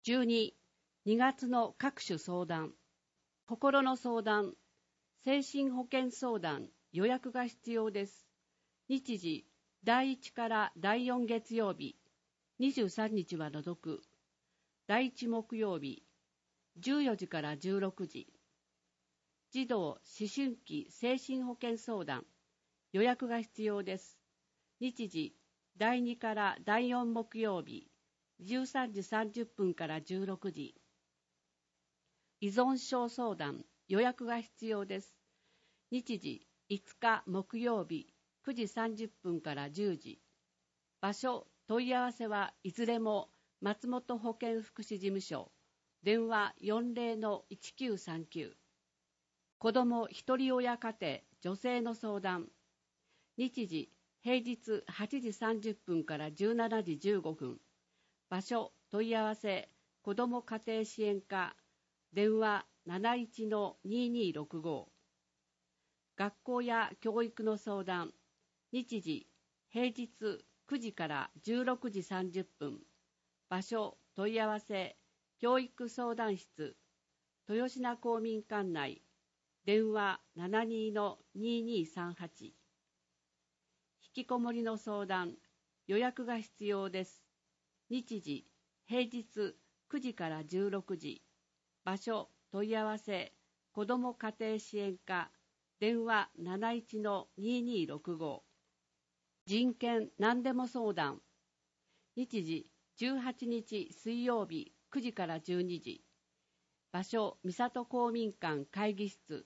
12、2月の各種相談。心の相談、精神保健相談、予約が必要です。日時、第1から第4月曜日、23日は除く。第1木曜日、14時から16時。児童思春期精神保健相談、予約が必要です。日時、第2から第4木曜日、13時30分から16時。依存症相談、予約が必要です。日時、5日木曜日、9時30分から10時。場所、問い合わせはいずれも松本保健福祉事務所、電話40-1939。子どもひとり親家庭女性の相談。日時、平日8時30分から17時15分。場所、問い合わせ、子ども家庭支援課、電話71-2265。学校や教育の相談。日時、平日9時から16時30分。場所、問い合わせ、教育相談室、豊品公民館内、電話72-2238。引きこもりの相談、予約が必要です。日時、平日9時から16時。場所、問い合わせ、子ども家庭支援課、電話71-2265。人権何でも相談。日時、18日水曜日9時から12時。場所、三郷公民館会議室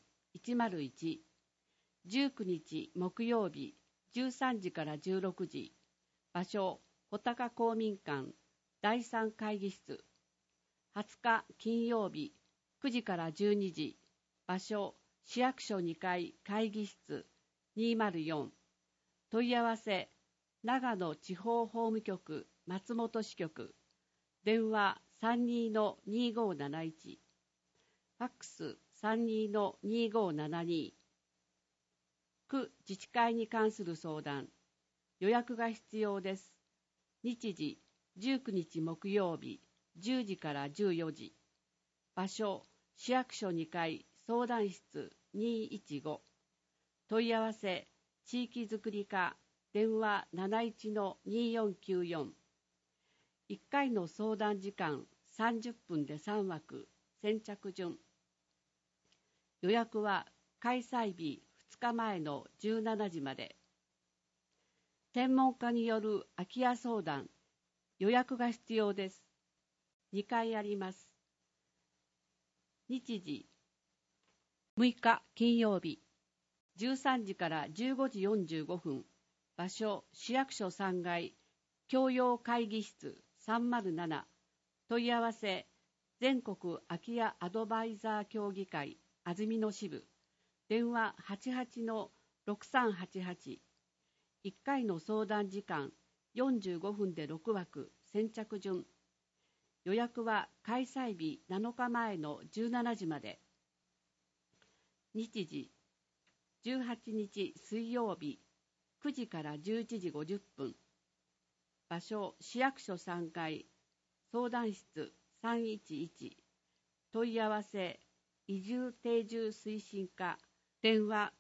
101。19日木曜日13時から16時。場所、穂高公民館第3会議室。20日金曜日9時から12時。場所、市役所2階会議室204。問い合わせ、長野地方法務局松本支局。電話32-2571。ファックス 32-2572。区自治会に関する相談。予約が必要です。日時、19日木曜日10時から14時。場所、市役所2階相談室215。問い合わせ、地域づくり課、電話71-2494。1回の相談時間30分で3枠、先着順。予約は開催日2日前の17時まで。専門家による空き家相談、予約が必要です。2回あります。日時、6日金曜日、13時から15時45分。場所、市役所3階、教養会議室307。問い合わせ、全国空き家アドバイザー協議会安曇野支部。電話88-6388。1回の相談時間45分で6枠、先着順。予約は開催日7日前の17時まで。日時、18日水曜日9時から11時50分。場所、市役所3階、相談室311。問い合わせ、移住定住推進課、電話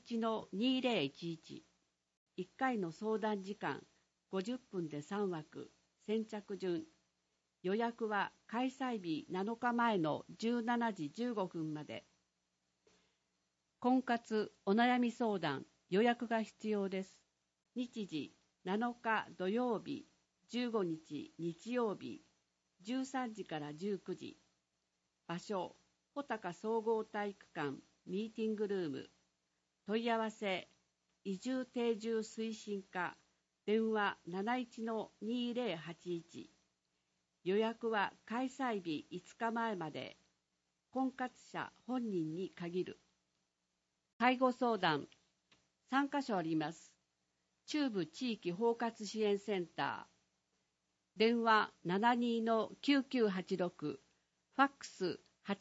71-2011。1回の相談時間50分で3枠、先着順。予約は開催日7日前の17時15分まで。婚活お悩み相談、予約が必要です。日時、7日土曜日、15日日曜日、13時から19時。場所、穂高総合体育館ミーティングルーム。問い合わせ、移住定住推進課、電話71-2081。予約は開催日5日前まで。婚活者本人に限る。介護相談、3カ所あります。中部地域包括支援センター。電話72-9986。ファックス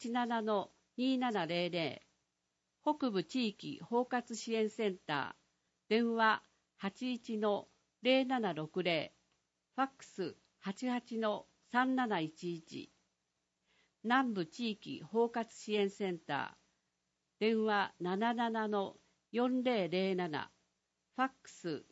87-2700。北部地域包括支援センター。電話81-0760。ファックス88-3711。 南部地域包括支援センター、電話 77-4007、ファックス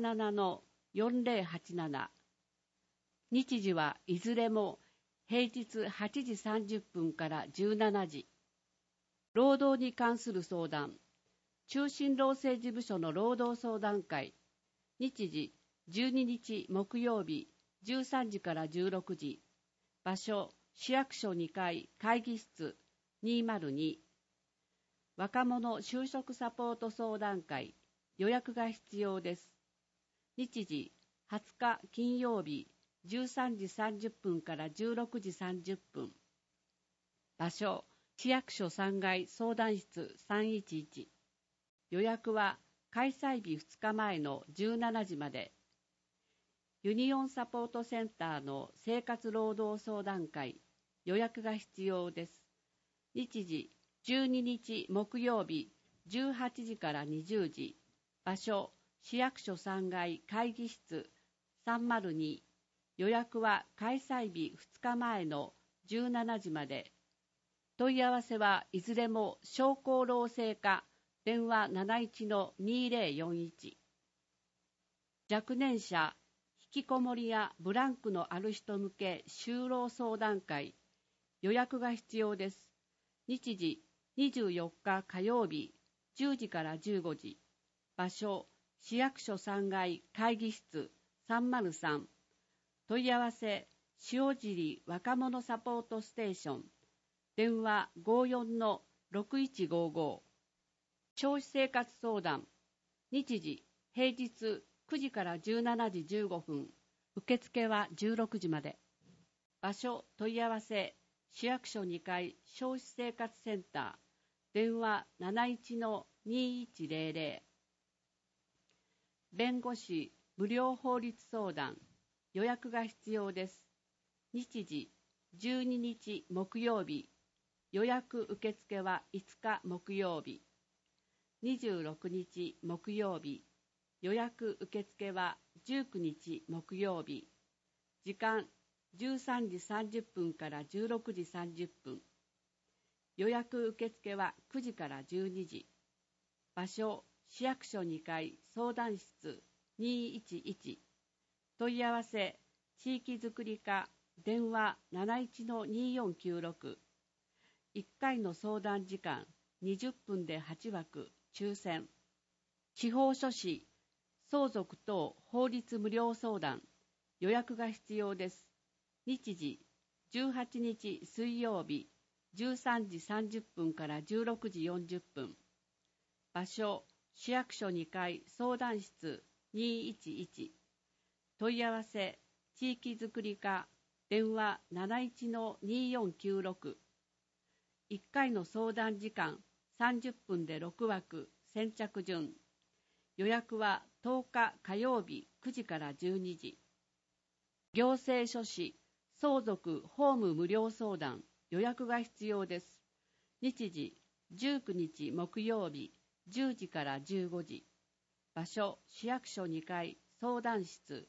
77-4087。日時はいずれも平日8時30分から17時。労働に関する相談、中心労政事務所の労働相談会、日時12日木曜日13時から16時、場所市役所2階会議室202。若者就職サポート相談会、予約が必要です。日時20日金曜日13時30分から16時30分。場所市役所3階相談室311。予約は開催日2日前の17時まで。ユニオンサポートセンターの生活労働相談会、予約が必要です。日時12日木曜日18時から20時。場所市役所3階会議室302。予約は開催日2日前の17時まで。問い合わせはいずれも商工労政課電話 71-2041。若年者、引きこもりやブランクのある人向け就労相談会、予約が必要です。日時24日火曜日10時から15時。場所市役所3階会議室303。問い合わせ塩尻若者サポートステーション電話 54-6155。消費生活相談、日時平日9時から17時15分。受付は16時まで。場所問い合わせ市役所2階消費生活センター電話 71-2100。弁護士無料法律相談、予約が必要です。日時12日木曜日。予約受付は5日木曜日。26日木曜日。予約受付は19日木曜日。時間13時30分から16時30分。予約受付は9時から12時。場所市役所2階相談室211。問い合わせ地域づくり課電話 71-2496。1回の相談時間20分で8枠抽選。司法書士相続等法律無料相談、予約が必要です。日時18日水曜日13時30分から16時40分。場所市役所2階相談室211。問い合わせ地域づくり課電話 71-2496。1回の相談時間30分で6枠先着順。予約は10日火曜日9時から12時。行政書士相続法務無料相談、予約が必要です。日時19日木曜日10時から15時。場所市役所2階相談室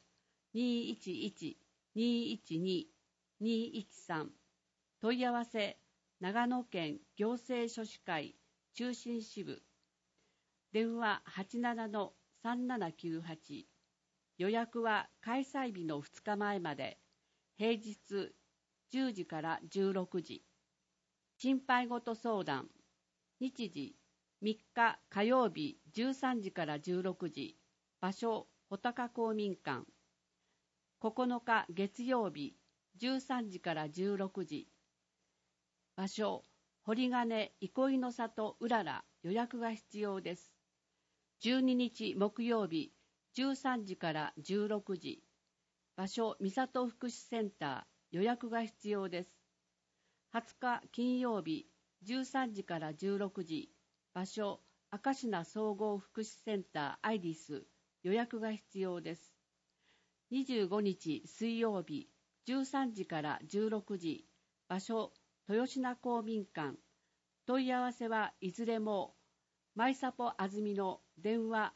211-212-213。問い合わせ長野県行政書士会中心支部電話 87-3798。予約は開催日の2日前まで。平日10時から16時。心配事相談、日時3日火曜日13時から16時。場所穂高公民館。9日月曜日13時から16時。場所堀金憩いの里うらら。予約が必要です。12日木曜日13時から16時。場所三郷福祉センター。予約が必要です。20日金曜日13時から16時。場所明科総合福祉センターアイリス。予約が必要です。25日水曜日13時から16時。場所豊品公民館。問い合わせはいずれもマイサポあずみの電話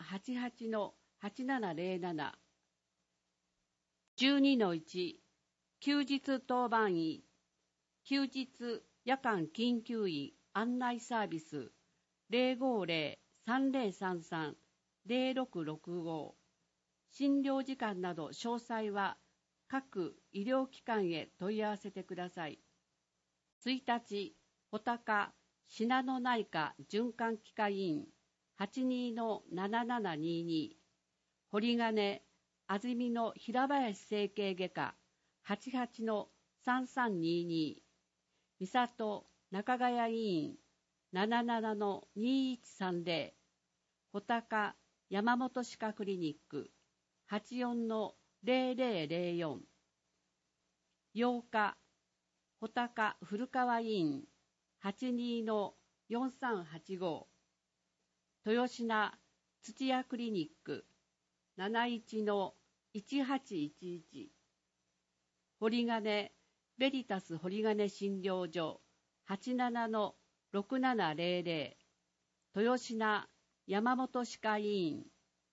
88-8707。12-1 休日当番員。 休日夜間緊急医案内サービス050-3033-0665診療時間など詳細は各医療機関へ問い合わせてください。1日、穂高信濃内科循環器科医院 82-7722 堀金安曇野平林整形外科 88-3322 三郷中ヶ谷医院 77-2130 穂高山本歯科クリニック 84-0004 8日穂高古川医院 82-4385 豊品土屋クリニック 71-1811 堀金ベリタス堀金診療所 87-6700 豊品山本歯科医院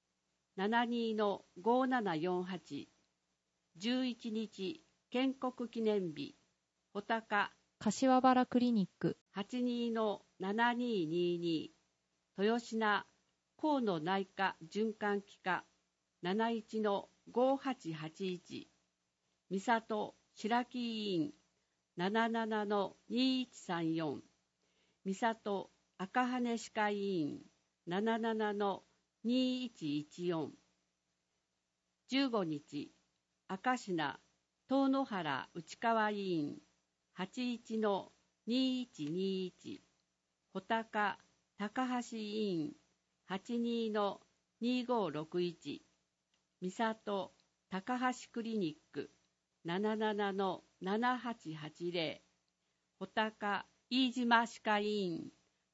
72-5748 11日建国記念日穂高柏原クリニック 82-7222 豊品河野内科循環器科 71-5881 三郷白木医院 77-2134 三郷赤羽歯科医院 77-2114 15日赤品遠野原内川医院 81-2121 穂高高橋医院 82-2561 三郷高橋クリニック 77-7880 穂高飯島歯科医院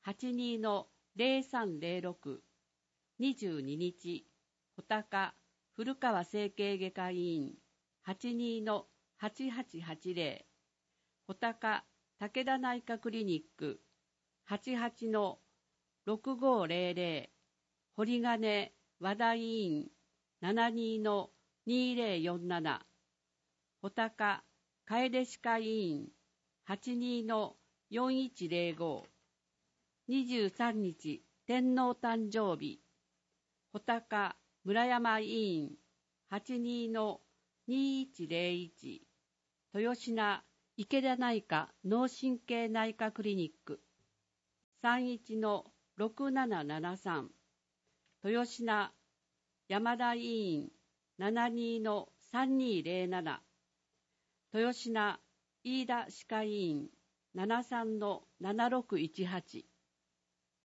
82-0306 22日穂高古川整形外科医院 82-8880 穂高武田内科クリニック 88-6500 堀金和田医院 72-2047 穂高楓歯科医院 82-4105 23日天皇誕生日穂高村山医院 82-2101 豊品池田内科脳神経内科クリニック 31-6773 豊品山田医院 72-3207 豊品飯田歯科医院 73-7618